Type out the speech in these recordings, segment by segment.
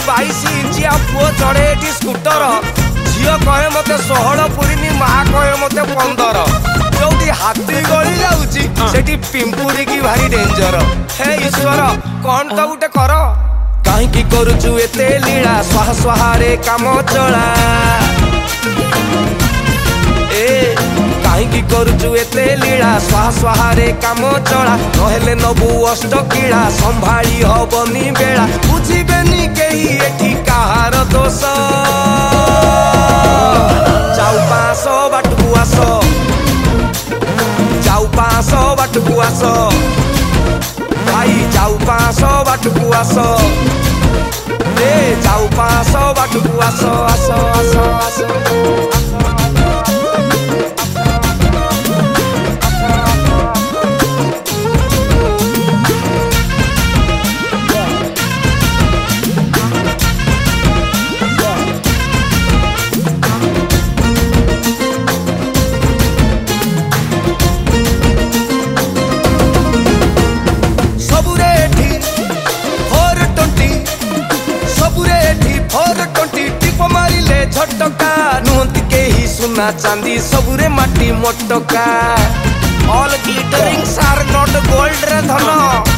22 इंचिया पुओ चढ़े एठी स्कूटर झील कहे मते 16 पुरीनी माँ कहे मते 15 जोटी हाथी गली जाउची सेठी पिंपुरी की भारी डेंजर हे ईश्वर कौन तो गुटे कर कहीं की करुचु एते लीला स्वाहा स्वाहा रे काम चला ए कहीं की करुचु एते लीला स्वाहा स्वाहा रे काम चला नहेले नबु अष्ट कीड़ा संभाली हबनी बेला बुझिबेनी केही एठी कहार दोष जाऊ 500 बाटकू आस जाऊ 500 बाटकू आस भाई जाऊ 500 बाटकू आस रे जाऊ 500 बाटकू आस आस आस आस झटका नुहंती के ही सुना चांदी सबुरे माटी मोटका all glittering are not gold रे धन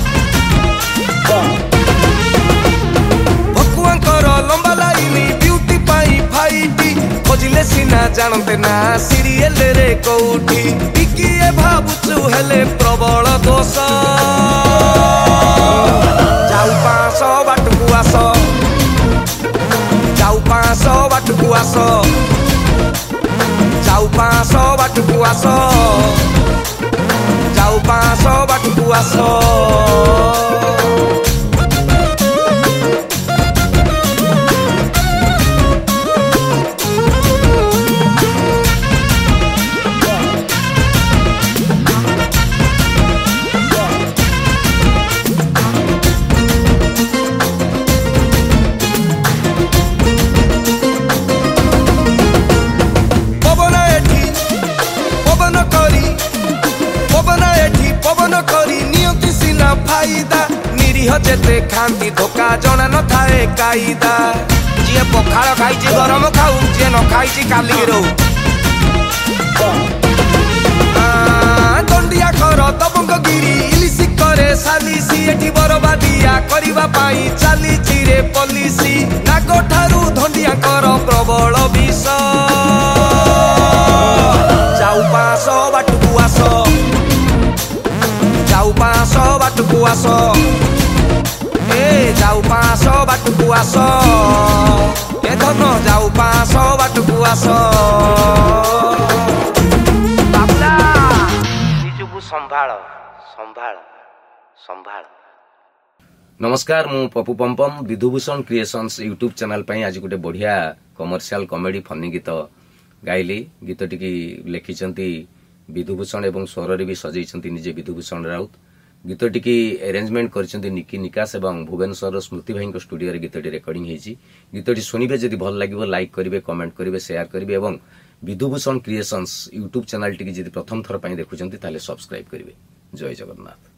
भकुआंकर लंबा लाइनी ब्यूटी पाई फाइटी खोजिले सिना जानते ना सीरियल रे कोठी टिकिए भाबुचु हेले प्रबल दोष जाऊ 500 बाटकू आस जाऊ 500 बाटकू आस जाऊ 500 बाटकू आस जाऊ 500 बाटकू आस फायदा निरीह जेते खांती धोखा जना न थाए कायदा जे पखाळ खाइछि गरम खाऊ जे न खाइछि काली रहू दंडिया कर दबंग गिरी इलिसी करे सालिसी एठी बरबादिया करिबा पाई चालीछि रे पलिसी नागो ठारू धंडिया कर प्रबल विष जाऊ 500 बाटकू आस जाऊ 500 बाटकू आस ए जाऊ 500 बाटकू आस ए धन जाऊ 500 बाटकू आस बाबला निजुबु संभाळ संभाळ संभाळ। नमस्कार मु Pappu Pampam Vidhubhushan creations YouTube channel पई आज गोटे बढ़िया कमर्शियल कॉमेडी फनी गीत गाइली गीत टिकी लिखिचंती विधुभूषण एवं स्वर भी सजाई निजे विधुभूषण राउत गीत टी अरेंजमेंट करछंती निकी निकास एवं भुवनेश्वर स्मृति भाई स्टूडियो रे गीत रेकर्डिंग हेची गीत सुनिबे जदि भल लागिवो लाइक करिवे कमेंट करिवे शेयर करिवे एवं विधुभूषण क्रिएशंस यूट्यूब चैनल टी जदि प्रथम थर पई देखुचंती ताले सब्सक्राइब करिवे। जय जगन्नाथ।